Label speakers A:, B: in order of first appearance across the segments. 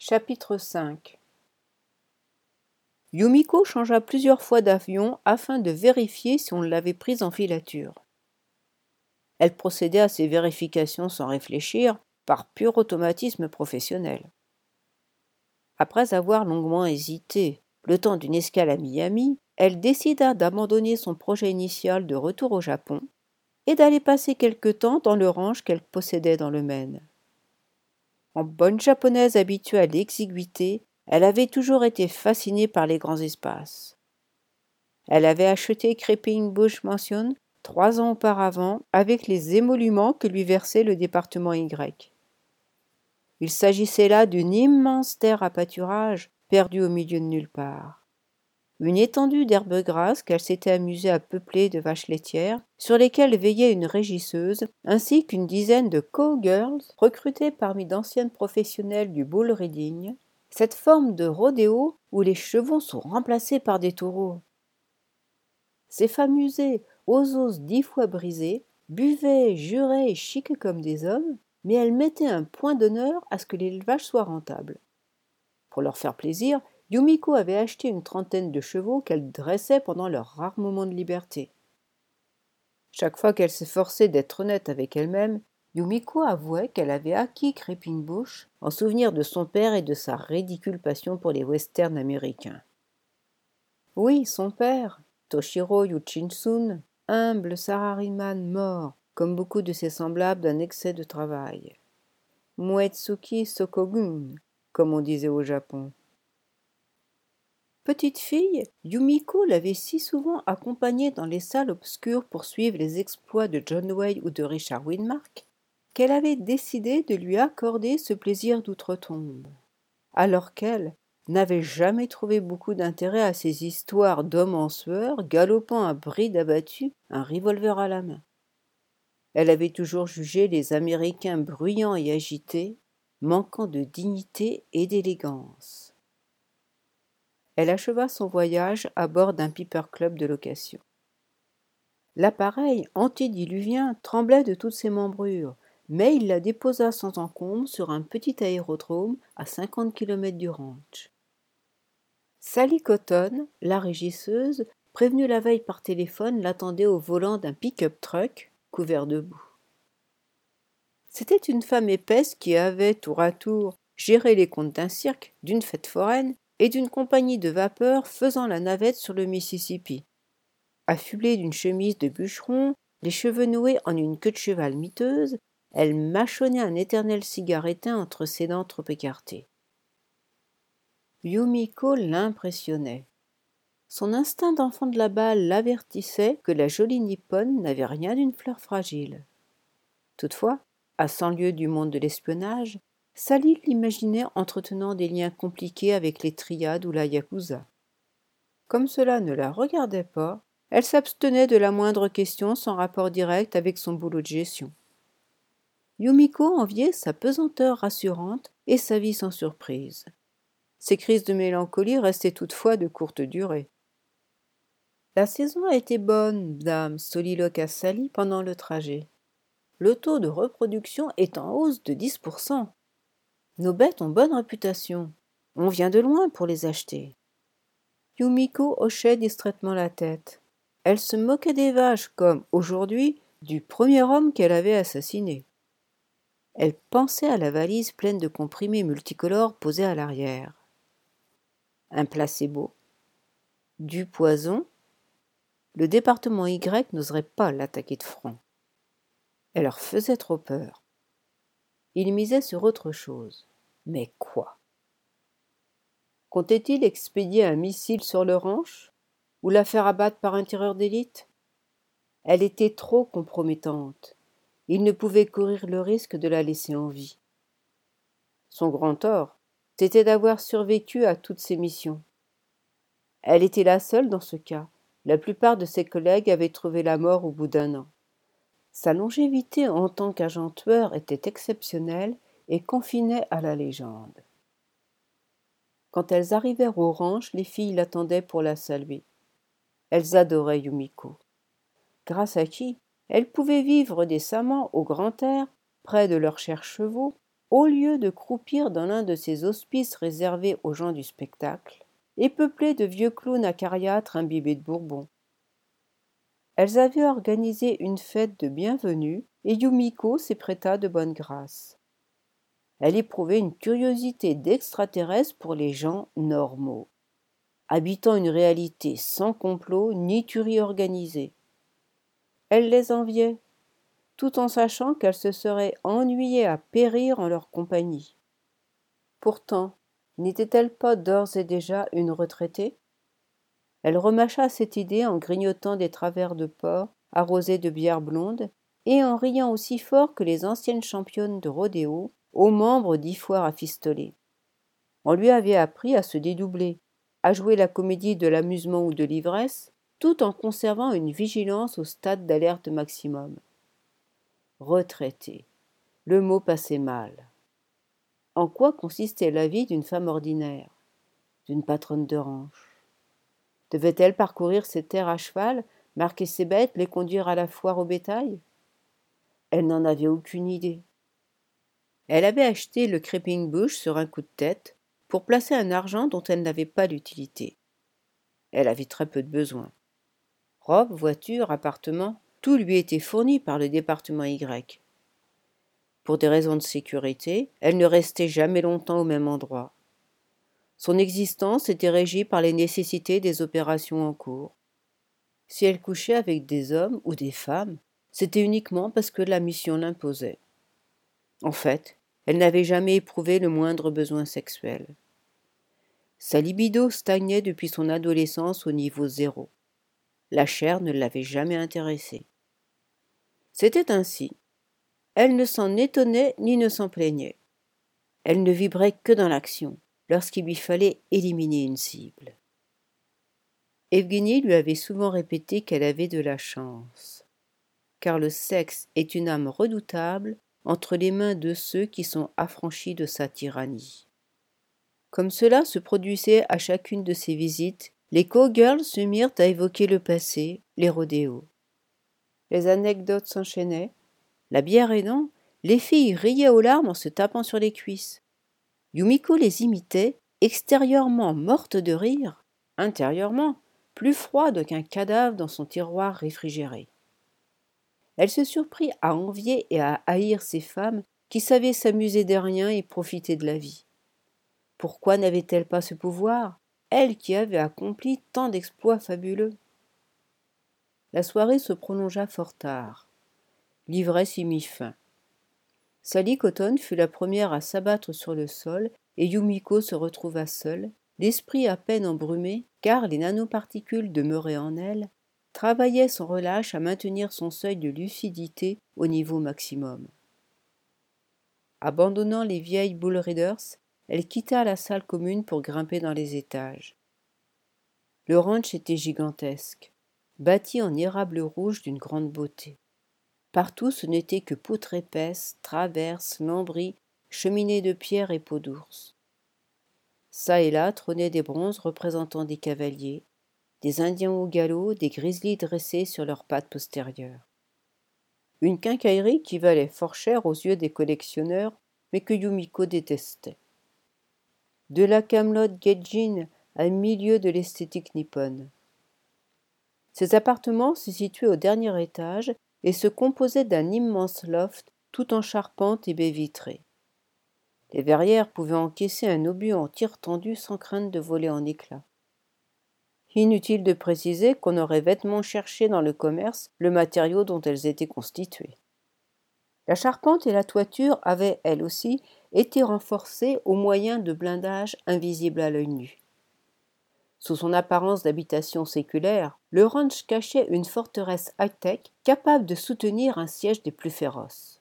A: Chapitre 5. Yumiko changea plusieurs fois d'avion afin de vérifier si on l'avait prise en filature. Elle procédait à ces vérifications sans réfléchir, par pur automatisme professionnel. Après avoir longuement hésité, le temps d'une escale à Miami, elle décida d'abandonner son projet initial de retour au Japon et d'aller passer quelque temps dans le ranch qu'elle possédait dans le Maine. En bonne japonaise habituée à l'exiguïté, elle avait toujours été fascinée par les grands espaces. Elle avait acheté Creeping Bush Mansion 3 ans auparavant avec les émoluments que lui versait le département Y. Il s'agissait là d'une immense terre à pâturage perdue au milieu de nulle part. Une étendue d'herbes grasses qu'elle s'était amusée à peupler de vaches laitières, sur lesquelles veillait une régisseuse, ainsi qu'une dizaine de cowgirls recrutées parmi d'anciennes professionnelles du bull riding, cette forme de rodéo où les chevaux sont remplacés par des taureaux. Ces femmes usées, aux os 10 fois brisés, buvaient, juraient et chic comme des hommes, mais elles mettaient un point d'honneur à ce que l'élevage soit rentable. Pour leur faire plaisir, Yumiko avait acheté une trentaine de chevaux qu'elle dressait pendant leurs rares moments de liberté. Chaque fois qu'elle s'efforçait d'être honnête avec elle-même, Yumiko avouait qu'elle avait acquis Creeping Bush en souvenir de son père et de sa ridicule passion pour les westerns américains. Oui, son père, Toshiro Yuchinsun, humble salaryman mort, comme beaucoup de ses semblables d'un excès de travail. Moetsuki Sokogun, comme on disait au Japon. Petite fille, Yumiko l'avait si souvent accompagnée dans les salles obscures pour suivre les exploits de John Wayne ou de Richard Widmark, qu'elle avait décidé de lui accorder ce plaisir d'outre-tombe. Alors qu'elle n'avait jamais trouvé beaucoup d'intérêt à ces histoires d'hommes en sueur galopant à bride abattue, un revolver à la main. Elle avait toujours jugé les Américains bruyants et agités, manquant de dignité et d'élégance. Elle acheva son voyage à bord d'un Piper Club de location. L'appareil antédiluvien tremblait de toutes ses membrures, mais il la déposa sans encombre sur un petit aérodrome à 50 km du ranch. Sally Cotton, la régisseuse, prévenue la veille par téléphone, l'attendait au volant d'un pick-up truck couvert de boue. C'était une femme épaisse qui avait, tour à tour, géré les comptes d'un cirque, d'une fête foraine et d'une compagnie de vapeur faisant la navette sur le Mississippi. Affublée d'une chemise de bûcheron, les cheveux noués en une queue de cheval miteuse, elle mâchonnait un éternel cigare éteint entre ses dents trop écartées. Yumiko l'impressionnait. Son instinct d'enfant de la balle l'avertissait que la jolie Nippone n'avait rien d'une fleur fragile. Toutefois, à 100 lieues du monde de l'espionnage, Sally l'imaginait entretenant des liens compliqués avec les triades ou la yakuza. Comme cela ne la regardait pas, elle s'abstenait de la moindre question sans rapport direct avec son boulot de gestion. Yumiko enviait sa pesanteur rassurante et sa vie sans surprise. Ses crises de mélancolie restaient toutefois de courte durée. La saison a été bonne, dame, soliloqua Sally pendant le trajet. Le taux de reproduction est en hausse de 10%. Nos bêtes ont bonne réputation. On vient de loin pour les acheter. Yumiko hochait distraitement la tête. Elle se moquait des vaches comme, aujourd'hui, du premier homme qu'elle avait assassiné. Elle pensait à la valise pleine de comprimés multicolores posée à l'arrière. Un placebo. Du poison. Le département Y n'oserait pas l'attaquer de front. Elle leur faisait trop peur. Il misait sur autre chose. Mais quoi? Comptait-il expédier un missile sur le ranch? Ou la faire abattre par un tireur d'élite? Elle était trop compromettante. Il ne pouvait courir le risque de la laisser en vie. Son grand tort, c'était d'avoir survécu à toutes ses missions. Elle était la seule dans ce cas. La plupart de ses collègues avaient trouvé la mort au bout d'1 an. Sa longévité en tant qu'agent tueur était exceptionnelle et confinait à la légende. Quand elles arrivèrent au ranch, les filles l'attendaient pour la saluer. Elles adoraient Yumiko. Grâce à qui elles pouvaient vivre décemment au grand air, près de leurs chers chevaux, au lieu de croupir dans l'un de ces hospices réservés aux gens du spectacle, et peuplés de vieux clowns acariâtres imbibés de Bourbon. Elles avaient organisé une fête de bienvenue, et Yumiko s'y prêta de bonne grâce. Elle éprouvait une curiosité d'extraterrestre pour les gens normaux, habitant une réalité sans complot ni tuerie organisée. Elle les enviait, tout en sachant qu'elle se serait ennuyée à périr en leur compagnie. Pourtant, n'était-elle pas d'ores et déjà une retraitée? Elle remâcha cette idée en grignotant des travers de porc arrosés de bière blonde et en riant aussi fort que les anciennes championnes de rodéo aux membres d'ivoire à fistolet. On lui avait appris à se dédoubler, à jouer la comédie de l'amusement ou de l'ivresse, tout en conservant une vigilance au stade d'alerte maximum. Retraitée. Le mot passait mal. En quoi consistait la vie d'une femme ordinaire, d'une patronne de ranch? Devait-elle parcourir ses terres à cheval, marquer ses bêtes, les conduire à la foire au bétail? Elle n'en avait aucune idée. Elle avait acheté le Creeping Bush sur un coup de tête pour placer un argent dont elle n'avait pas l'utilité. Elle avait très peu de besoins. Robe, voiture, appartement, tout lui était fourni par le département Y. Pour des raisons de sécurité, elle ne restait jamais longtemps au même endroit. Son existence était régie par les nécessités des opérations en cours. Si elle couchait avec des hommes ou des femmes, c'était uniquement parce que la mission l'imposait. En fait, elle n'avait jamais éprouvé le moindre besoin sexuel. Sa libido stagnait depuis son adolescence au niveau 0. La chair ne l'avait jamais intéressée. C'était ainsi. Elle ne s'en étonnait ni ne s'en plaignait. Elle ne vibrait que dans l'action, lorsqu'il lui fallait éliminer une cible. Evgénie lui avait souvent répété qu'elle avait de la chance, car le sexe est une âme redoutable entre les mains de ceux qui sont affranchis de sa tyrannie. Comme cela se produisait à chacune de ses visites, les cowgirls se mirent à évoquer le passé, les rodéos. Les anecdotes s'enchaînaient. La bière aidant, les filles riaient aux larmes en se tapant sur les cuisses. Yumiko les imitait, extérieurement morte de rire, intérieurement plus froide qu'un cadavre dans son tiroir réfrigéré. Elle se surprit à envier et à haïr ces femmes qui savaient s'amuser de rien et profiter de la vie. Pourquoi n'avait-elle pas ce pouvoir, elle qui avait accompli tant d'exploits fabuleux? La soirée se prolongea fort tard. L'ivresse y mit fin. Sally Cotton fut la première à s'abattre sur le sol et Yumiko se retrouva seule, l'esprit à peine embrumé, car les nanoparticules demeuraient en elle, travaillaient sans relâche à maintenir son seuil de lucidité au niveau maximum. Abandonnant les vieilles bull riders, elle quitta la salle commune pour grimper dans les étages. Le ranch était gigantesque, bâti en érable rouge d'une grande beauté. Partout ce n'était que poutres épaisses, traverses, lambris, cheminées de pierre et peaux d'ours. Çà et là trônaient des bronzes représentant des cavaliers, des indiens au galop, des grizzlies dressés sur leurs pattes postérieures. Une quincaillerie qui valait fort cher aux yeux des collectionneurs, mais que Yumiko détestait. De la camelote Gaijin à milieu de l'esthétique nippone. Ces appartements se situaient au dernier étage et se composaient d'un immense loft tout en charpente et baies vitrées. Les verrières pouvaient encaisser un obus en tire tendu sans crainte de voler en éclats. Inutile de préciser qu'on aurait vêtement cherché dans le commerce le matériau dont elles étaient constituées. La charpente et la toiture avaient, elles aussi, été renforcées au moyen de blindages invisibles à l'œil nu. Sous son apparence d'habitation séculaire, le ranch cachait une forteresse high-tech capable de soutenir un siège des plus féroces.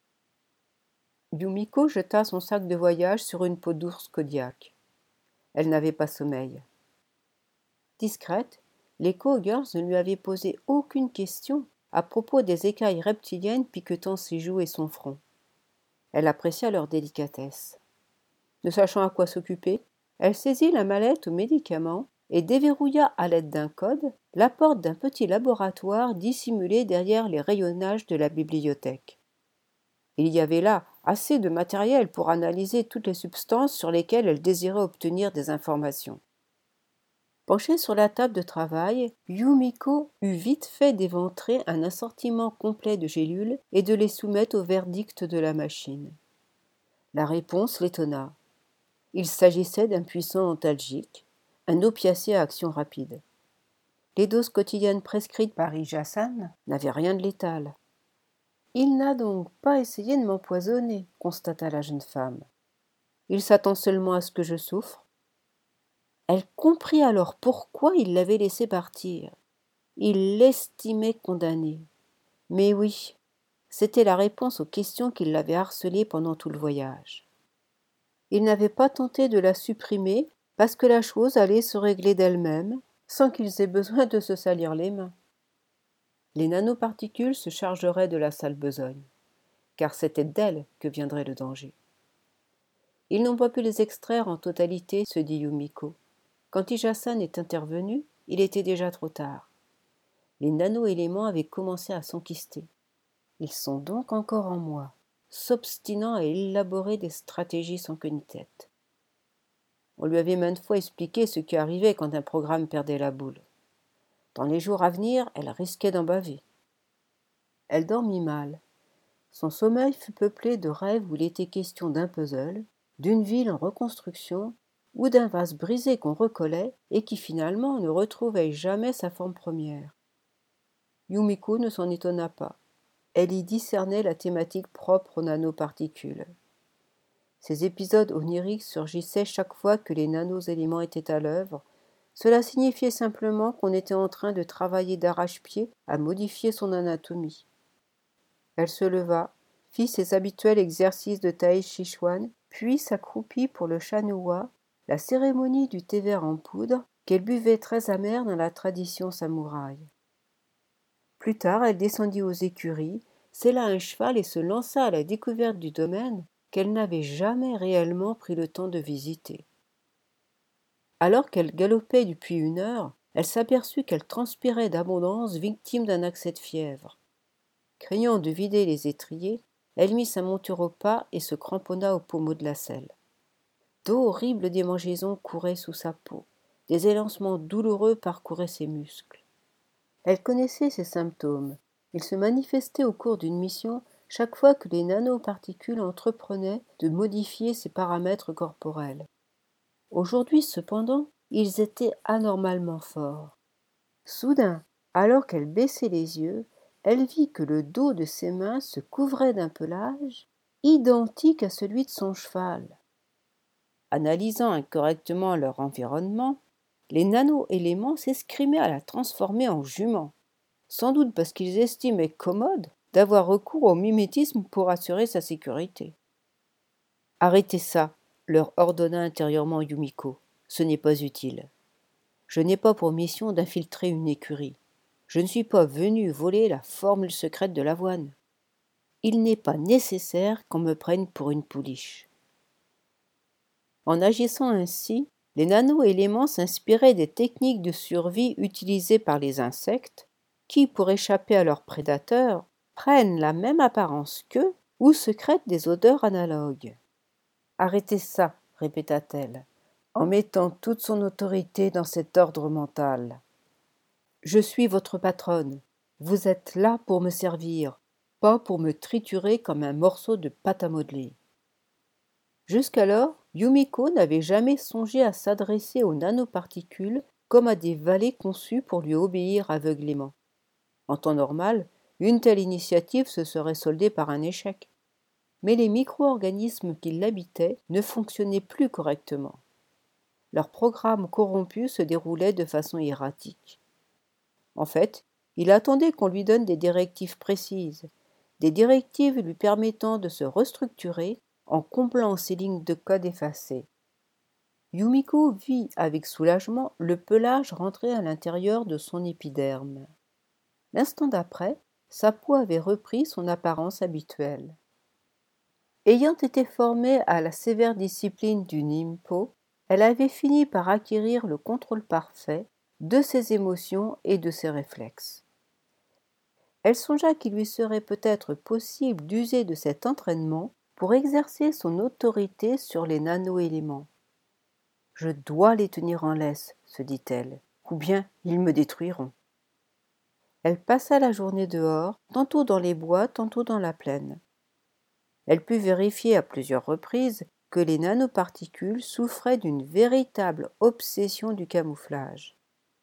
A: Yumiko jeta son sac de voyage sur une peau d'ours Kodiak. Elle n'avait pas sommeil. Discrète, les cowgirls ne lui avaient posé aucune question à propos des écailles reptiliennes piquetant ses joues et son front. Elle apprécia leur délicatesse. Ne sachant à quoi s'occuper, elle saisit la mallette aux médicaments et déverrouilla à l'aide d'un code la porte d'un petit laboratoire dissimulé derrière les rayonnages de la bibliothèque. Il y avait là, assez de matériel pour analyser toutes les substances sur lesquelles elle désirait obtenir des informations. Penchée sur la table de travail, Yumiko eut vite fait d'éventrer un assortiment complet de gélules et de les soumettre au verdict de la machine. La réponse l'étonna. Il s'agissait d'un puissant antalgique, un opiacé à action rapide. Les doses quotidiennes prescrites par Ijasan n'avaient rien de létal. « Il n'a donc pas essayé de m'empoisonner, » constata la jeune femme. « Il s'attend seulement à ce que je souffre. » Elle comprit alors pourquoi il l'avait laissé partir. Il l'estimait condamnée. Mais oui, c'était la réponse aux questions qui l'avaient harcelé pendant tout le voyage. Il n'avait pas tenté de la supprimer parce que la chose allait se régler d'elle-même, sans qu'ils aient besoin de se salir les mains. Les nanoparticules se chargeraient de la sale besogne, car c'était d'elles que viendrait le danger. Ils n'ont pas pu les extraire en totalité, se dit Yumiko. Quand Ijasan est intervenu, il était déjà trop tard. Les nano-éléments avaient commencé à s'enquister. Ils sont donc encore en moi, s'obstinant à élaborer des stratégies sans queue ni tête. On lui avait maintes fois expliqué ce qui arrivait quand un programme perdait la boule. Dans les jours à venir, elle risquait d'en baver. Elle dormit mal. Son sommeil fut peuplé de rêves où il était question d'un puzzle, d'une ville en reconstruction ou d'un vase brisé qu'on recollait et qui finalement ne retrouvait jamais sa forme première. Yumiko ne s'en étonna pas. Elle y discernait la thématique propre aux nanoparticules. Ces épisodes oniriques surgissaient chaque fois que les nanoéléments étaient à l'œuvre. Cela signifiait simplement qu'on était en train de travailler d'arrache-pied à modifier son anatomie. Elle se leva, fit ses habituels exercices de Tai Chi Chuan, puis s'accroupit pour le Shanua, la cérémonie du thé vert en poudre qu'elle buvait très amère dans la tradition samouraï. Plus tard, elle descendit aux écuries, sella un cheval et se lança à la découverte du domaine qu'elle n'avait jamais réellement pris le temps de visiter. Alors qu'elle galopait depuis 1 heure, elle s'aperçut qu'elle transpirait d'abondance, victime d'un accès de fièvre. Craignant de vider les étriers, elle mit sa monture au pas et se cramponna au pommeau de la selle. D'horribles démangeaisons couraient sous sa peau, des élancements douloureux parcouraient ses muscles. Elle connaissait ces symptômes. Ils se manifestaient au cours d'une mission chaque fois que les nanoparticules entreprenaient de modifier ses paramètres corporels. Aujourd'hui, cependant, ils étaient anormalement forts. Soudain, alors qu'elle baissait les yeux, elle vit que le dos de ses mains se couvrait d'un pelage identique à celui de son cheval. Analysant incorrectement leur environnement, les nano-éléments s'escrimaient à la transformer en jument, sans doute parce qu'ils estimaient commode d'avoir recours au mimétisme pour assurer sa sécurité. « Arrêtez ça !» leur ordonna intérieurement Yumiko. « Ce n'est pas utile. Je n'ai pas pour mission d'infiltrer une écurie. Je ne suis pas venu voler la formule secrète de l'avoine. Il n'est pas nécessaire qu'on me prenne pour une pouliche. » En agissant ainsi, les nano-éléments s'inspiraient des techniques de survie utilisées par les insectes, qui, pour échapper à leurs prédateurs, prennent la même apparence qu'eux ou secrètent des odeurs analogues. « Arrêtez ça !» répéta-t-elle, en mettant toute son autorité dans cet ordre mental. « Je suis votre patronne. Vous êtes là pour me servir, pas pour me triturer comme un morceau de pâte à modeler. » Jusqu'alors, Yumiko n'avait jamais songé à s'adresser aux nanoparticules comme à des valets conçus pour lui obéir aveuglément. En temps normal, une telle initiative se serait soldée par un échec. Mais les micro-organismes qui l'habitaient ne fonctionnaient plus correctement. Leur programme corrompu se déroulait de façon erratique. En fait, il attendait qu'on lui donne des directives précises, des directives lui permettant de se restructurer en comblant ses lignes de code effacées. Yumiko vit avec soulagement le pelage rentrer à l'intérieur de son épiderme. L'instant d'après, sa peau avait repris son apparence habituelle. Ayant été formée à la sévère discipline du Nimpo, elle avait fini par acquérir le contrôle parfait de ses émotions et de ses réflexes. Elle songea qu'il lui serait peut-être possible d'user de cet entraînement pour exercer son autorité sur les nano-éléments. « Je dois les tenir en laisse, se dit-elle, ou bien ils me détruiront. » Elle passa la journée dehors, tantôt dans les bois, tantôt dans la plaine. Elle put vérifier à plusieurs reprises que les nanoparticules souffraient d'une véritable obsession du camouflage.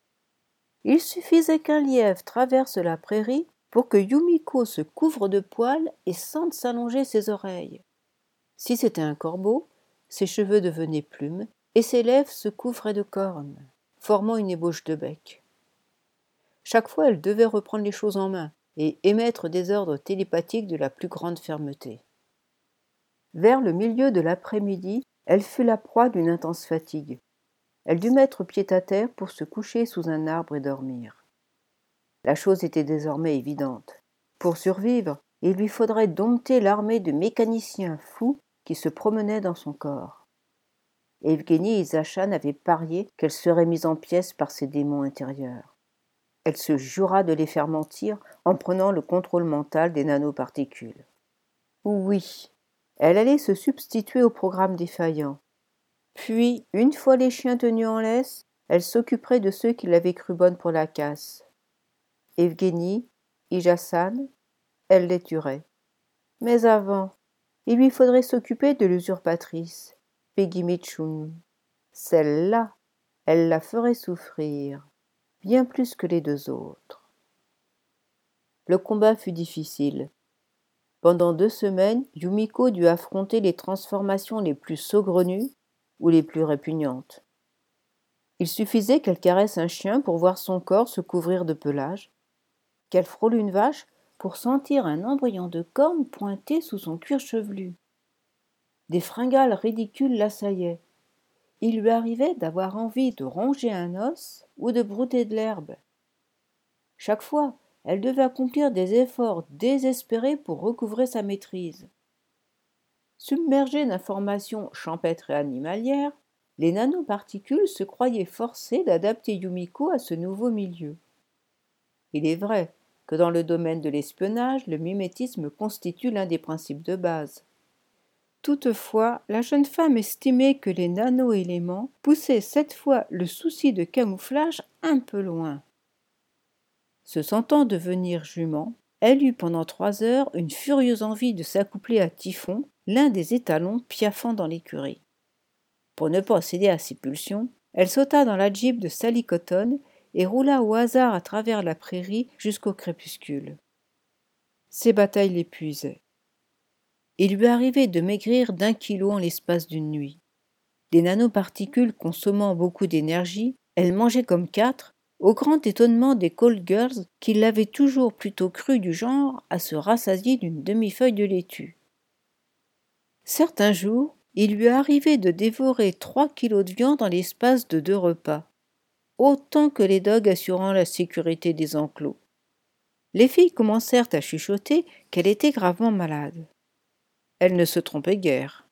A: Il suffisait qu'un lièvre traverse la prairie pour que Yumiko se couvre de poils et sente s'allonger ses oreilles. Si c'était un corbeau, ses cheveux devenaient plumes et ses lèvres se couvraient de cornes, formant une ébauche de bec. Chaque fois, elle devait reprendre les choses en main et émettre des ordres télépathiques de la plus grande fermeté. Vers le milieu de l'après-midi, elle fut la proie d'une intense fatigue. Elle dut mettre pied à terre pour se coucher sous un arbre et dormir. La chose était désormais évidente. Pour survivre, il lui faudrait dompter l'armée de mécaniciens fous qui se promenaient dans son corps. Evgénie Izachane avait parié qu'elle serait mise en pièces par ses démons intérieurs. Elle se jura de les faire mentir en prenant le contrôle mental des nanoparticules. Oui, elle allait se substituer au programme défaillant. Puis, une fois les chiens tenus en laisse, elle s'occuperait de ceux qui l'avaient crue bonne pour la casse. Evgénie, Izachane, elle les tuerait. Mais avant, il lui faudrait s'occuper de l'usurpatrice, Peggy Mitchum. Celle-là, elle la ferait souffrir, bien plus que les deux autres. Le combat fut difficile. Pendant 2 semaines, Yumiko dut affronter les transformations les plus saugrenues ou les plus répugnantes. Il suffisait qu'elle caresse un chien pour voir son corps se couvrir de pelage, qu'elle frôle une vache pour sentir un embryon de corne pointer sous son cuir chevelu. Des fringales ridicules l'assaillaient. Il lui arrivait d'avoir envie de ronger un os ou de brouter de l'herbe. Chaque fois, elle devait accomplir des efforts désespérés pour recouvrer sa maîtrise. Submergées d'informations champêtres et animalières, les nanoparticules se croyaient forcées d'adapter Yumiko à ce nouveau milieu. Il est vrai que dans le domaine de l'espionnage, le mimétisme constitue l'un des principes de base. Toutefois, la jeune femme estimait que les nano-éléments poussaient cette fois le souci de camouflage un peu loin. Se sentant devenir jument, elle eut pendant 3 heures une furieuse envie de s'accoupler à Typhon, l'un des étalons piaffant dans l'écurie. Pour ne pas céder à ses pulsions, elle sauta dans la Jeep de Sally Cotton et roula au hasard à travers la prairie jusqu'au crépuscule. Ses batailles l'épuisaient. Il lui arrivait de maigrir d'1 kilo en l'espace d'une nuit. Les nanoparticules consommant beaucoup d'énergie, elle mangeait comme 4, au grand étonnement des call girls qui l'avaient toujours plutôt cru du genre à se rassasier d'une demi-feuille de laitue. Certains jours, il lui arrivait de dévorer 3 kilos de viande en l'espace de 2 repas, autant que les dogs assurant la sécurité des enclos. Les filles commencèrent à chuchoter qu'elle était gravement malade. Elle ne se trompait guère.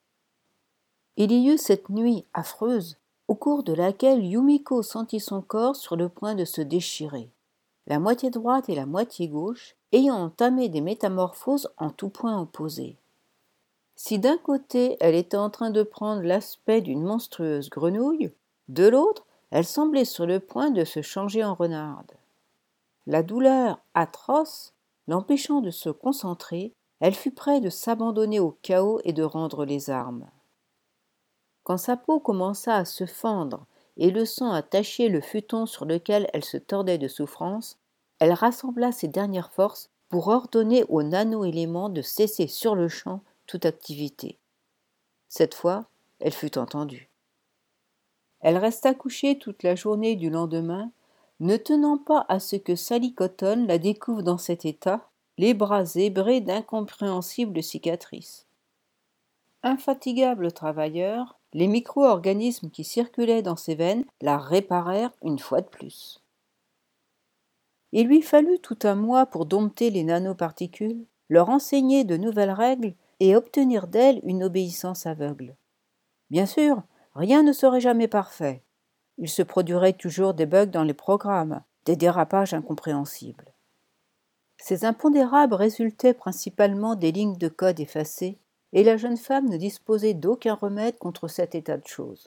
A: Il y eut cette nuit affreuse, au cours de laquelle Yumiko sentit son corps sur le point de se déchirer, la moitié droite et la moitié gauche ayant entamé des métamorphoses en tous points opposés. Si d'un côté elle était en train de prendre l'aspect d'une monstrueuse grenouille, de l'autre elle semblait sur le point de se changer en renarde. La douleur atroce l'empêchant de se concentrer, elle fut près de s'abandonner au chaos et de rendre les armes. Quand sa peau commença à se fendre et le sang à tacher le futon sur lequel elle se tordait de souffrance, elle rassembla ses dernières forces pour ordonner aux nano-éléments de cesser sur le champ toute activité. Cette fois, elle fut entendue. Elle resta couchée toute la journée du lendemain, ne tenant pas à ce que Sally Cotton la découvre dans cet état, les bras zébrés d'incompréhensibles cicatrices. Infatigable travailleur, les micro-organismes qui circulaient dans ses veines la réparèrent une fois de plus. Il lui fallut tout un mois pour dompter les nanoparticules, leur enseigner de nouvelles règles et obtenir d'elles une obéissance aveugle. Bien sûr, rien ne serait jamais parfait. Il se produirait toujours des bugs dans les programmes, des dérapages incompréhensibles. Ces impondérables résultaient principalement des lignes de code effacées, et la jeune femme ne disposait d'aucun remède contre cet état de choses.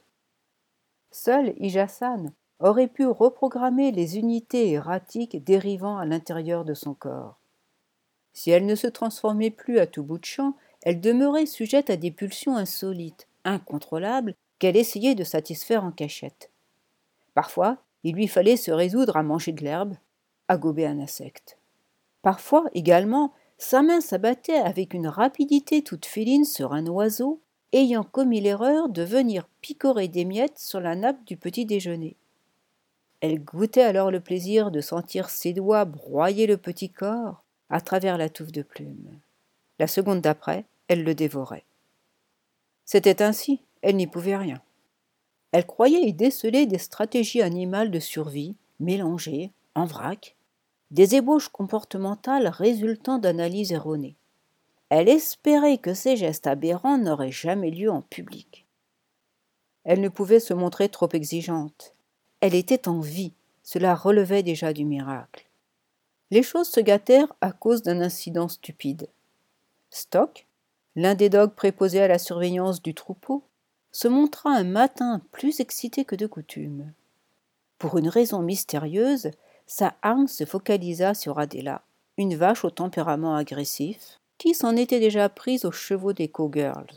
A: Seul Ijasan aurait pu reprogrammer les unités erratiques dérivant à l'intérieur de son corps. Si elle ne se transformait plus à tout bout de champ, elle demeurait sujette à des pulsions insolites, incontrôlables, qu'elle essayait de satisfaire en cachette. Parfois, il lui fallait se résoudre à manger de l'herbe, à gober un insecte. Parfois, également, sa main s'abattait avec une rapidité toute féline sur un oiseau, ayant commis l'erreur de venir picorer des miettes sur la nappe du petit déjeuner. Elle goûtait alors le plaisir de sentir ses doigts broyer le petit corps à travers la touffe de plumes. La seconde d'après, elle le dévorait. C'était ainsi, elle n'y pouvait rien. Elle croyait y déceler des stratégies animales de survie, mélangées, en vrac, des ébauches comportementales résultant d'analyses erronées. Elle espérait que ces gestes aberrants n'auraient jamais lieu en public. Elle ne pouvait se montrer trop exigeante. Elle était en vie, cela relevait déjà du miracle. Les choses se gâtèrent à cause d'un incident stupide. Stock, l'un des dogs préposés à la surveillance du troupeau, se montra un matin plus excité que de coutume. Pour une raison mystérieuse, sa hargne se focalisa sur Adela, une vache au tempérament agressif, qui s'en était déjà prise aux chevaux des cowgirls.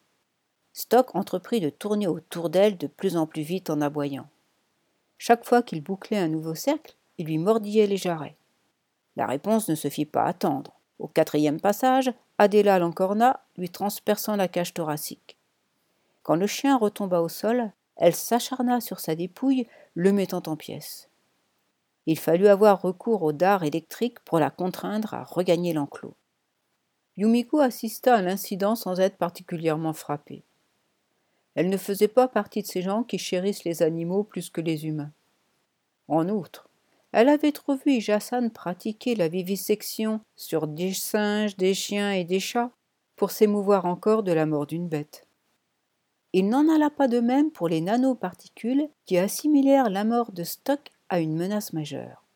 A: Stock entreprit de tourner autour d'elle de plus en plus vite en aboyant. Chaque fois qu'il bouclait un nouveau cercle, il lui mordillait les jarrets. La réponse ne se fit pas attendre. Au 4e passage, Adela l'encorna, lui transperçant la cage thoracique. Quand le chien retomba au sol, elle s'acharna sur sa dépouille, le mettant en pièces. Il fallut avoir recours au dard électrique pour la contraindre à regagner l'enclos. Yumiko assista à l'incident sans être particulièrement frappée. Elle ne faisait pas partie de ces gens qui chérissent les animaux plus que les humains. En outre, elle avait trop vu Ijasan pratiquer la vivisection sur des singes, des chiens et des chats pour s'émouvoir encore de la mort d'une bête. Il n'en alla pas de même pour les nanoparticules qui assimilèrent la mort de Stock à une menace majeure.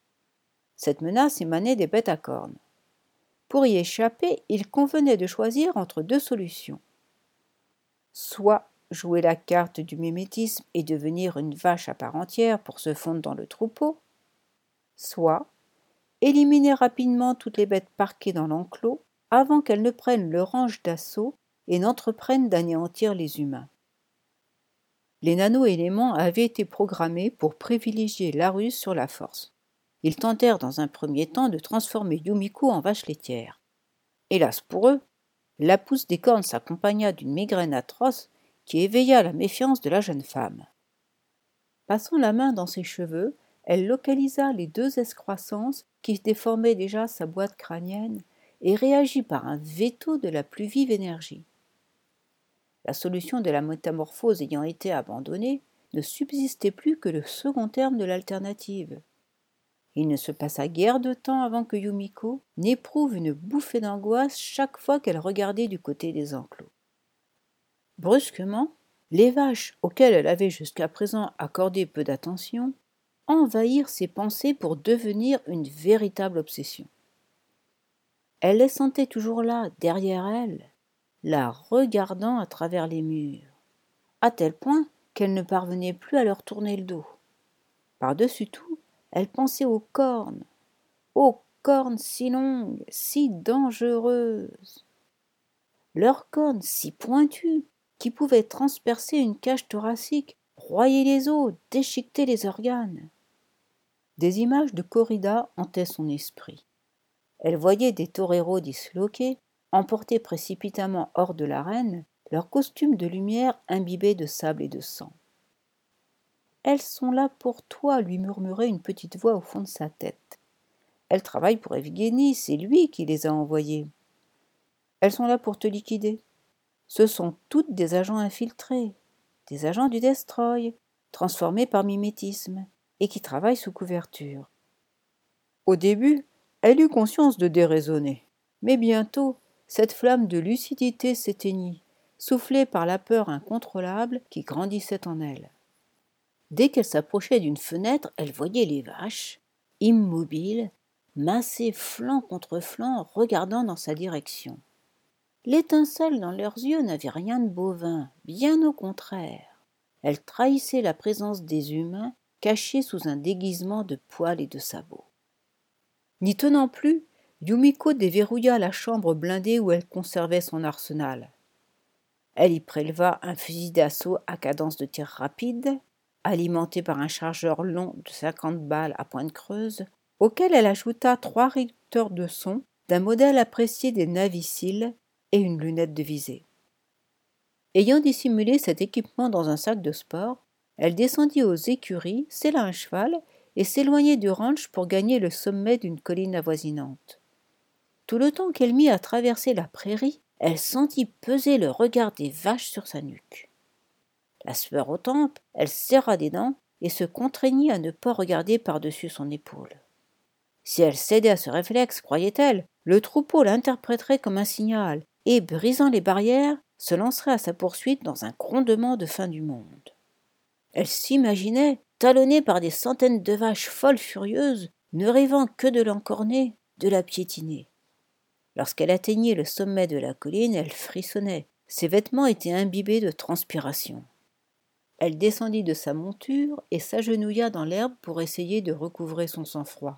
A: Cette menace émanait des bêtes à cornes. Pour y échapper, il convenait de choisir entre deux solutions. Soit jouer la carte du mimétisme et devenir une vache à part entière pour se fondre dans le troupeau, soit éliminer rapidement toutes les bêtes parquées dans l'enclos avant qu'elles ne prennent leur range d'assaut et n'entreprennent d'anéantir les humains. Les nano-éléments avaient été programmés pour privilégier la ruse sur la force. Ils tentèrent dans un premier temps de transformer Yumiko en vache laitière. Hélas pour eux, la pousse des cornes s'accompagna d'une migraine atroce qui éveilla la méfiance de la jeune femme. Passant la main dans ses cheveux, elle localisa les deux excroissances qui déformaient déjà sa boîte crânienne et réagit par un veto de la plus vive énergie. La solution de la métamorphose ayant été abandonnée, ne subsistait plus que le second terme de l'alternative. Il ne se passa guère de temps avant que Yumiko n'éprouve une bouffée d'angoisse chaque fois qu'elle regardait du côté des enclos. Brusquement, les vaches, auxquelles elle avait jusqu'à présent accordé peu d'attention, envahirent ses pensées pour devenir une véritable obsession. Elle les sentait toujours là, derrière elle, la regardant à travers les murs, à tel point qu'elle ne parvenait plus à leur tourner le dos. Par-dessus tout, elle pensait aux cornes si longues, si dangereuses. Leurs cornes si pointues, qui pouvaient transpercer une cage thoracique, broyer les os, déchiqueter les organes. Des images de corrida hantaient son esprit. Elle voyait des toreros disloqués, emportés précipitamment hors de l'arène, leurs costumes de lumière imbibés de sable et de sang. « Elles sont là pour toi, lui murmurait une petite voix au fond de sa tête. Elles travaillent pour Evgeny, c'est lui qui les a envoyées. Elles sont là pour te liquider. Ce sont toutes des agents infiltrés, des agents du Destroy, transformés par mimétisme, et qui travaillent sous couverture. » Au début, elle eut conscience de déraisonner, mais bientôt, cette flamme de lucidité s'éteignit, soufflée par la peur incontrôlable qui grandissait en elle. Dès qu'elle s'approchait d'une fenêtre, elle voyait les vaches, immobiles, massées flanc contre flanc, regardant dans sa direction. L'étincelle dans leurs yeux n'avait rien de bovin, bien au contraire. Elle trahissait la présence des humains, cachés sous un déguisement de poils et de sabots. N'y tenant plus, Yumiko déverrouilla la chambre blindée où elle conservait son arsenal. Elle y préleva un fusil d'assaut à cadence de tir rapide, alimenté par un chargeur long de 50 balles à pointe creuse, auquel elle ajouta 3 réducteurs de son d'un modèle apprécié des naviciles et une lunette de visée. Ayant dissimulé cet équipement dans un sac de sport, elle descendit aux écuries, sella un cheval et s'éloignait du ranch pour gagner le sommet d'une colline avoisinante. Tout le temps qu'elle mit à traverser la prairie, elle sentit peser le regard des vaches sur sa nuque. La sueur aux tempes, elle serra des dents et se contraignit à ne pas regarder par-dessus son épaule. Si elle cédait à ce réflexe, croyait-elle, le troupeau l'interpréterait comme un signal et, brisant les barrières, se lancerait à sa poursuite dans un grondement de fin du monde. Elle s'imaginait, talonnée par des centaines de vaches folles furieuses, ne rêvant que de l'encorner, de la piétiner. Lorsqu'elle atteignit le sommet de la colline, elle frissonnait. Ses vêtements étaient imbibés de transpiration. Elle descendit de sa monture et s'agenouilla dans l'herbe pour essayer de recouvrer son sang-froid.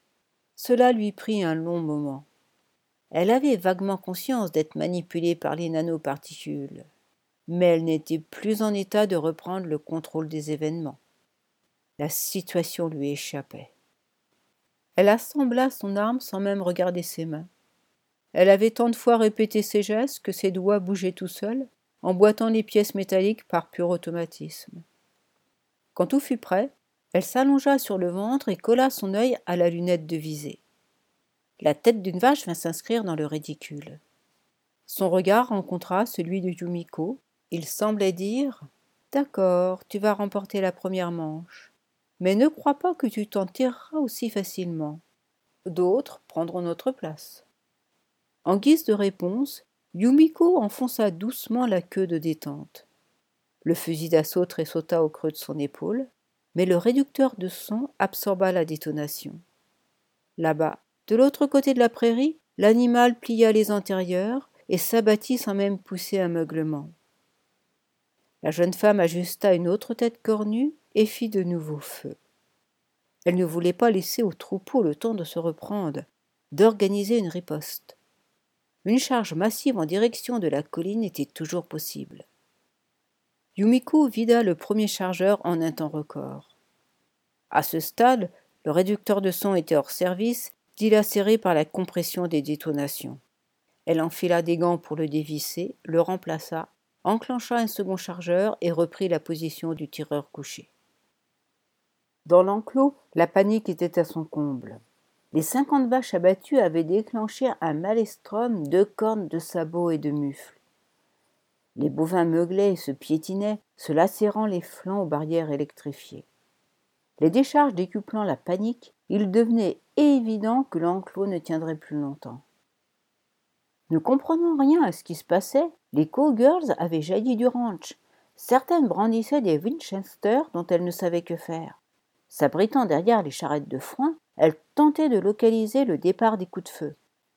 A: Cela lui prit un long moment. Elle avait vaguement conscience d'être manipulée par les nanoparticules, mais elle n'était plus en état de reprendre le contrôle des événements. La situation lui échappait. Elle assembla son arme sans même regarder ses mains. Elle avait tant de fois répété ses gestes que ses doigts bougeaient tout seuls, emboîtant les pièces métalliques par pur automatisme. Quand tout fut prêt, elle s'allongea sur le ventre et colla son œil à la lunette de visée. La tête d'une vache vint s'inscrire dans le réticule. Son regard rencontra celui de Yumiko. Il semblait dire « D'accord, tu vas remporter la première manche, mais ne crois pas que tu t'en tireras aussi facilement. D'autres prendront notre place. » En guise de réponse, Yumiko enfonça doucement la queue de détente. Le fusil d'assaut tressauta au creux de son épaule, mais le réducteur de son absorba la détonation. Là-bas, de l'autre côté de la prairie, l'animal plia les antérieurs et s'abattit sans même pousser un meuglement. La jeune femme ajusta une autre tête cornue et fit de nouveau feu. Elle ne voulait pas laisser au troupeau le temps de se reprendre, d'organiser une riposte. Une charge massive en direction de la colline était toujours possible. Yumiko vida le premier chargeur en un temps record. À ce stade, le réducteur de son était hors service, dilacéré par la compression des détonations. Elle enfila des gants pour le dévisser, le remplaça, enclencha un second chargeur et reprit la position du tireur couché. Dans l'enclos, la panique était à son comble. Les 50 vaches abattues avaient déclenché un maelstrom de cornes, de sabots et de mufles. Les bovins meuglaient et se piétinaient, se lacérant les flancs aux barrières électrifiées. Les décharges décuplant la panique, il devenait évident que l'enclos ne tiendrait plus longtemps. Ne comprenant rien à ce qui se passait, les cowgirls avaient jailli du ranch. Certaines brandissaient des Winchester dont elles ne savaient que faire. S'abritant derrière les charrettes de foin, elles tentaient de localiser le départ des coups de feu.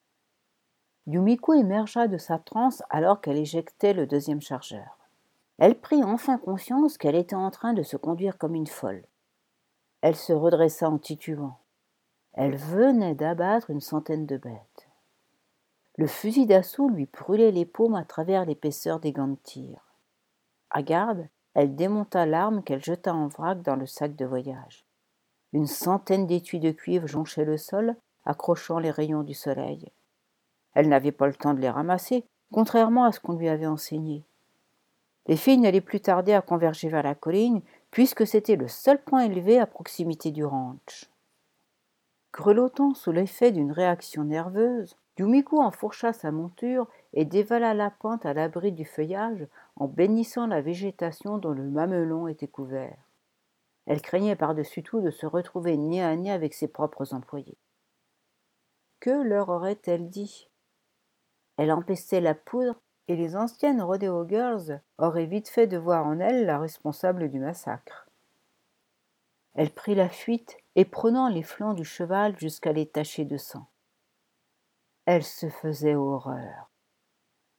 A: Yumiko émergea de sa transe alors qu'elle éjectait le deuxième chargeur. Elle prit enfin conscience qu'elle était en train de se conduire comme une folle. Elle se redressa en titubant. Elle venait d'abattre une centaine de bêtes. Le fusil d'assaut lui brûlait les paumes à travers l'épaisseur des gants de tir. À garde, elle démonta l'arme qu'elle jeta en vrac dans le sac de voyage. Une centaine d'étuis de cuivre jonchaient le sol, accrochant les rayons du soleil. Elle n'avait pas le temps de les ramasser, contrairement à ce qu'on lui avait enseigné. Les filles n'allaient plus tarder à converger vers la colline, puisque c'était le seul point élevé à proximité du ranch. Grelottant sous l'effet d'une réaction nerveuse, Yumiko enfourcha sa monture et dévala la pente à l'abri du feuillage en bénissant la végétation dont le mamelon était couvert. Elle craignait par-dessus tout de se retrouver nez à nez avec ses propres employés. Que leur aurait-elle dit? Elle empestait la poudre et les anciennes rodeo girls auraient vite fait de voir en elle la responsable du massacre. Elle prit la fuite, éprenant les flancs du cheval jusqu'à les tacher de sang. Elle se faisait horreur.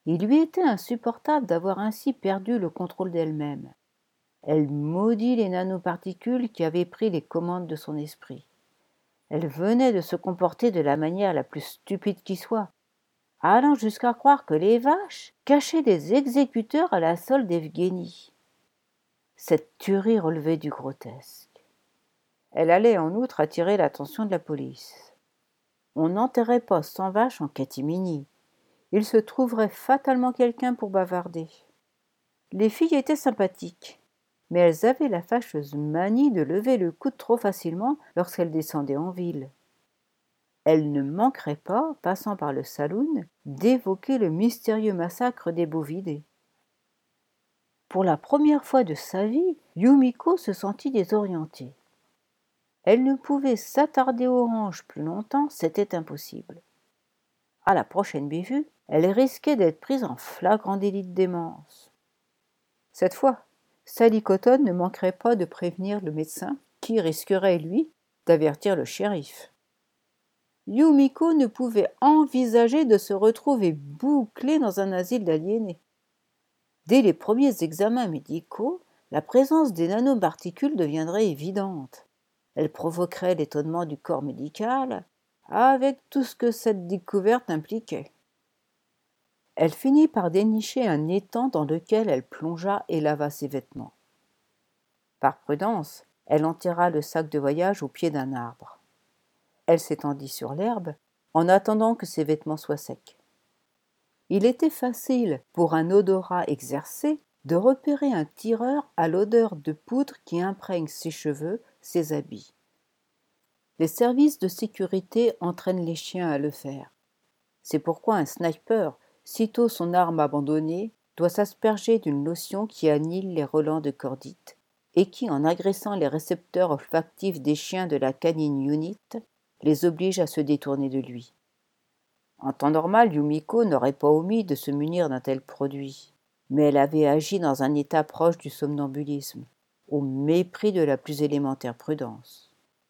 A: Il lui était insupportable d'avoir ainsi perdu le contrôle d'elle-même. Elle maudit les nanoparticules qui avaient pris les commandes de son esprit. Elle venait de se comporter de la manière la plus stupide qui soit, allant jusqu'à croire que les vaches cachaient des exécuteurs à la solde d'Evguénie. Cette tuerie relevait du grotesque. Elle allait en outre attirer l'attention de la police. On n'enterrait pas 100 vaches en catimini. Il se trouverait fatalement quelqu'un pour bavarder. Les filles étaient sympathiques, mais elles avaient la fâcheuse manie de lever le coude trop facilement lorsqu'elles descendaient en ville. Elles ne manqueraient pas, passant par le saloon, d'évoquer le mystérieux massacre des bovidés. Pour la première fois de sa vie, Yumiko se sentit désorientée. Elle ne pouvait s'attarder au ranch plus longtemps, c'était impossible. À la prochaine bévue, elle risquait d'être prise en flagrant délit de démence. Cette fois, Sally Cotton ne manquerait pas de prévenir le médecin, qui risquerait, lui, d'avertir le shérif. Yumiko ne pouvait envisager de se retrouver bouclée dans un asile d'aliénés. Dès les premiers examens médicaux, la présence des nanoparticules deviendrait évidente. Elle provoquerait l'étonnement du corps médical, avec tout ce que cette découverte impliquait. Elle finit par dénicher un étang dans lequel elle plongea et lava ses vêtements. Par prudence, elle enterra le sac de voyage au pied d'un arbre. Elle s'étendit sur l'herbe en attendant que ses vêtements soient secs. Il était facile, pour un odorat exercé, de repérer un tireur à l'odeur de poudre qui imprègne ses cheveux, ses habits. Les services de sécurité entraînent les chiens à le faire. C'est pourquoi un sniper, sitôt son arme abandonnée, doit s'asperger d'une lotion qui annihile les relents de cordite et qui, en agressant les récepteurs olfactifs des chiens de la canine unit, les oblige à se détourner de lui. En temps normal, Yumiko n'aurait pas omis de se munir d'un tel produit, mais elle avait agi dans un état proche du somnambulisme, au mépris de la plus élémentaire prudence.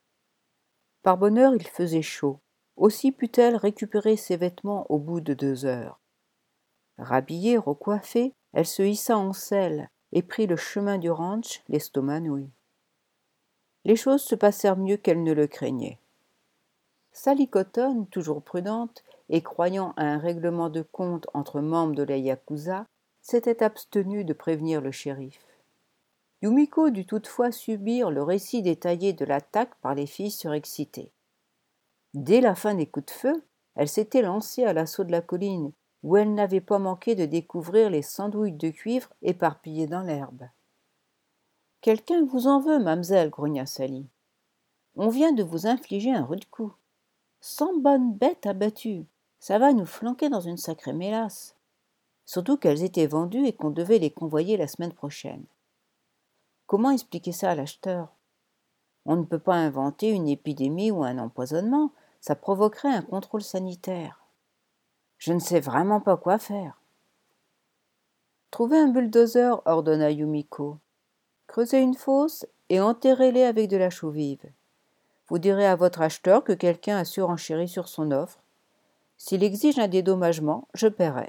A: Par bonheur, il faisait chaud, aussi put-elle récupérer ses vêtements au bout de 2 heures. Rhabillée, recoiffée, elle se hissa en selle et prit le chemin du ranch, l'estomac noué. Les choses se passèrent mieux qu'elle ne le craignait. Sally Cotton, toujours prudente, et croyant à un règlement de compte entre membres de la Yakuza, s'était abstenue de prévenir le shérif. Yumiko dut toutefois subir le récit détaillé de l'attaque par les filles surexcitées. Dès la fin des coups de feu, elle s'était lancée à l'assaut de la colline, où elle n'avait pas manqué de découvrir les sandouilles de cuivre éparpillées dans l'herbe. « Quelqu'un vous en veut, mamselle, grogna Sally. On vient de vous infliger un rude coup. 100 bonnes bêtes abattues, ça va nous flanquer dans une sacrée mélasse. Surtout qu'elles étaient vendues et qu'on devait les convoyer la semaine prochaine. Comment expliquer ça à l'acheteur? On ne peut pas inventer une épidémie ou un empoisonnement, ça provoquerait un contrôle sanitaire. Je ne sais vraiment pas quoi faire. Trouvez un bulldozer, ordonna Yumiko. Creusez une fosse et enterrez-les avec de la chaux vive. Vous direz à votre acheteur que quelqu'un a surenchéri sur son offre. S'il exige un dédommagement, je paierai.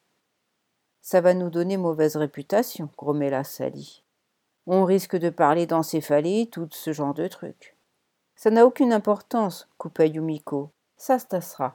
A: Ça va nous donner mauvaise réputation, grommela Sally. On risque de parler d'encéphalie, tout ce genre de trucs. Ça n'a aucune importance, coupa Yumiko. Ça se tassera.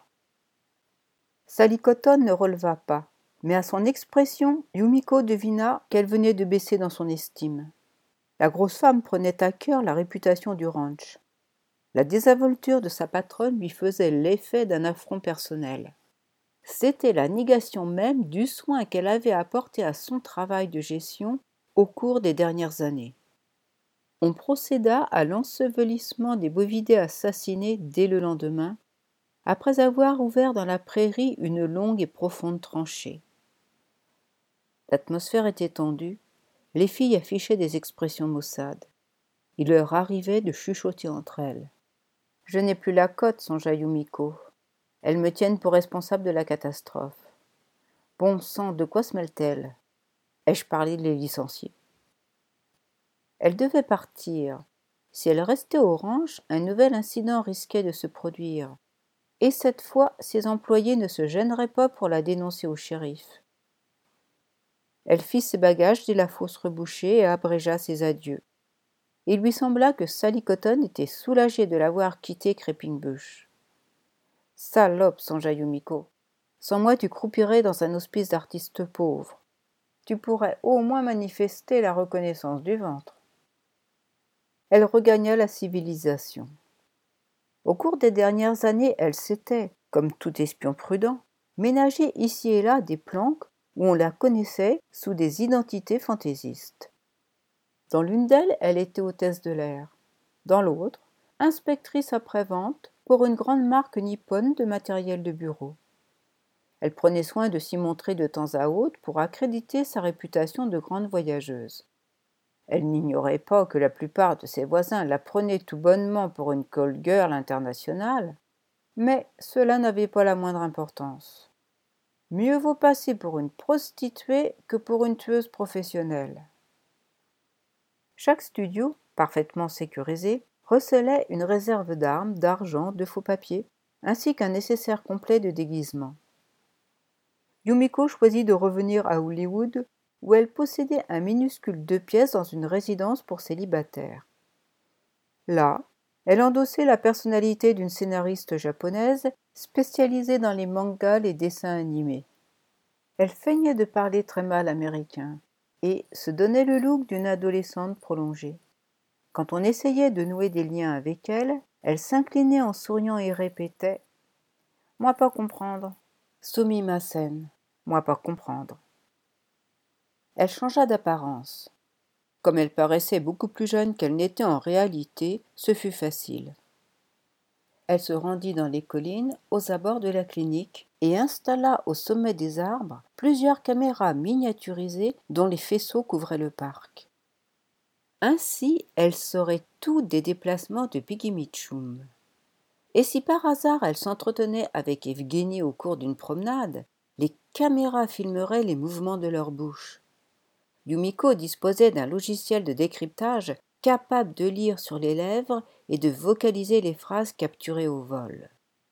A: Sally Cotton ne releva pas, mais à son expression, Yumiko devina qu'elle venait de baisser dans son estime. La grosse femme prenait à cœur la réputation du ranch. La désinvolture de sa patronne lui faisait l'effet d'un affront personnel. C'était la négation même du soin qu'elle avait apporté à son travail de gestion au cours des dernières années. On procéda à l'ensevelissement des bovidés assassinés dès le lendemain, après avoir ouvert dans la prairie une longue et profonde tranchée. L'atmosphère était tendue, les filles affichaient des expressions maussades. Il leur arrivait de chuchoter entre elles. « Je n'ai plus la cote, songea Yumiko. Elles me tiennent pour responsable de la catastrophe. Bon sang, de quoi se mêle-t-elle? Ai-je parlé de les licencier? » Elle devait partir. Si elle restait au ranch, un nouvel incident risquait de se produire. Et cette fois, ses employés ne se gêneraient pas pour la dénoncer au shérif. Elle fit ses bagages dès la fosse rebouchée et abrégea ses adieux. Il lui sembla que Sally Cotton était soulagée de l'avoir quitté Crépine-Bush. « Salope, songea Yumiko. Sans moi, tu croupirais dans un hospice d'artistes pauvres. Tu pourrais au moins manifester la reconnaissance du ventre. » Elle regagna la civilisation. Au cours des dernières années, elle s'était, comme tout espion prudent, ménagé ici et là des planques où on la connaissait sous des identités fantaisistes. Dans l'une d'elles, elle était hôtesse de l'air. Dans l'autre, inspectrice après-vente pour une grande marque nippone de matériel de bureau. Elle prenait soin de s'y montrer de temps à autre pour accréditer sa réputation de grande voyageuse. Elle n'ignorait pas que la plupart de ses voisins la prenaient tout bonnement pour une call girl internationale, mais cela n'avait pas la moindre importance. Mieux vaut passer pour une prostituée que pour une tueuse professionnelle. Chaque studio, parfaitement sécurisé, recelait une réserve d'armes, d'argent, de faux papiers, ainsi qu'un nécessaire complet de déguisement. Yumiko choisit de revenir à Hollywood, où elle possédait un minuscule 2 pièces dans une résidence pour célibataires. Là, elle endossait la personnalité d'une scénariste japonaise spécialisée dans les mangas, les dessins animés. Elle feignait de parler très mal américain et se donnait le look d'une adolescente prolongée. Quand on essayait de nouer des liens avec elle, elle s'inclinait en souriant et répétait « Moi pas comprendre. Sumimasen. Moi pas comprendre. » Elle changea d'apparence. Comme elle paraissait beaucoup plus jeune qu'elle n'était en réalité, ce fut facile. Elle se rendit dans les collines, aux abords de la clinique, et installa au sommet des arbres plusieurs caméras miniaturisées dont les faisceaux couvraient le parc. Ainsi, elle saurait tout des déplacements de Piggy Mitchum. Et si par hasard elle s'entretenait avec Evgeny au cours d'une promenade, les caméras filmeraient les mouvements de leur bouche. Yumiko disposait d'un logiciel de décryptage capable de lire sur les lèvres et de vocaliser les phrases capturées au vol.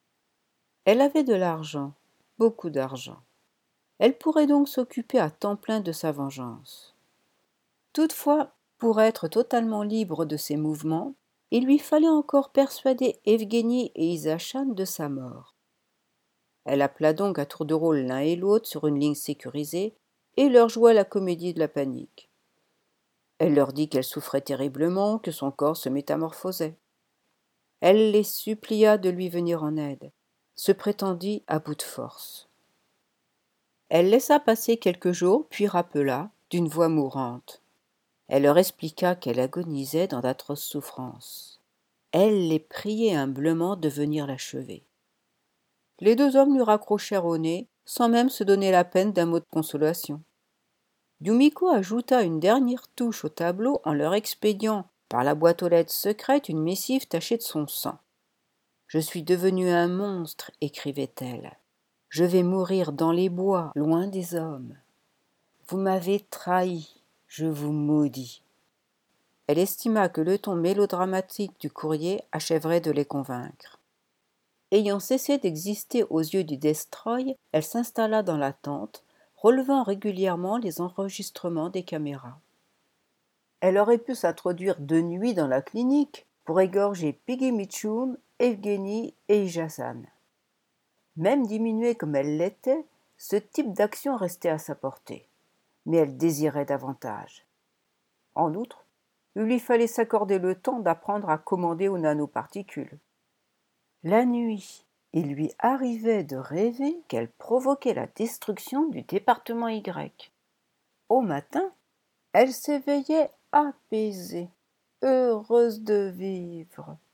A: Elle avait de l'argent, beaucoup d'argent. Elle pourrait donc s'occuper à temps plein de sa vengeance. Toutefois, pour être totalement libre de ses mouvements, il lui fallait encore persuader Evgeny et Isachan de sa mort. Elle appela donc à tour de rôle l'un et l'autre sur une ligne sécurisée et leur joua la comédie de la panique. Elle leur dit qu'elle souffrait terriblement, que son corps se métamorphosait. Elle les supplia de lui venir en aide, se prétendit à bout de force. Elle laissa passer quelques jours, puis rappela, d'une voix mourante. Elle leur expliqua qu'elle agonisait dans d'atroces souffrances. Elle les priait humblement de venir l'achever. Les 2 hommes lui raccrochèrent au nez, sans même se donner la peine d'un mot de consolation. Yumiko ajouta une dernière touche au tableau en leur expédiant, par la boîte aux lettres secrète, une missive tachée de son sang. « Je suis devenue un monstre, écrivait-elle. Je vais mourir dans les bois, loin des hommes. Vous m'avez trahi, je vous maudis. » Elle estima que le ton mélodramatique du courrier achèverait de les convaincre. Ayant cessé d'exister aux yeux du Destroy, elle s'installa dans la tente, relevant régulièrement les enregistrements des caméras. Elle aurait pu s'introduire de nuit dans la clinique pour égorger Piggy Mitchum, Evgeny et Isachan. Même diminuée comme elle l'était, ce type d'action restait à sa portée. Mais elle désirait davantage. En outre, il lui fallait s'accorder le temps d'apprendre à commander aux nanoparticules. La nuit, il lui arrivait de rêver qu'elle provoquait la destruction du département Y. Au matin, elle s'éveillait apaisée, heureuse de vivre.